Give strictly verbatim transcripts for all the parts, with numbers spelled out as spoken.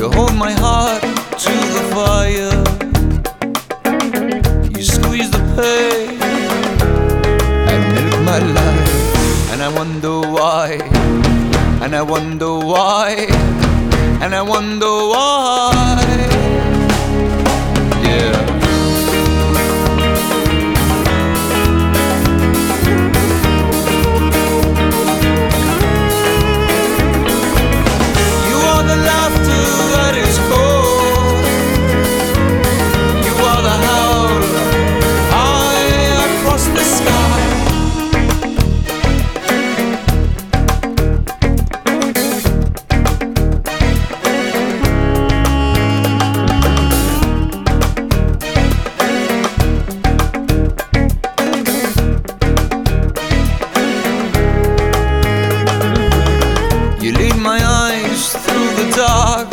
You hold my heart to the fire. You squeeze the pain and milk my life. And I wonder why, and I wonder why, and I wonder why. Yeah. You are the laughter that is cold. You are the howl high across the sky. You lead my eyes through the dark.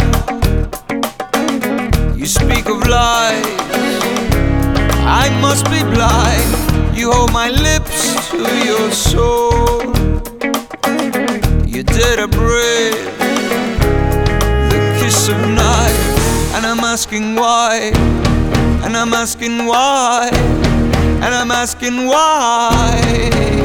You speak of lies. I must be blind. You hold my lips to your soul. You dare to breathe the kiss of night. And I'm asking why, and I'm asking why, and I'm asking why.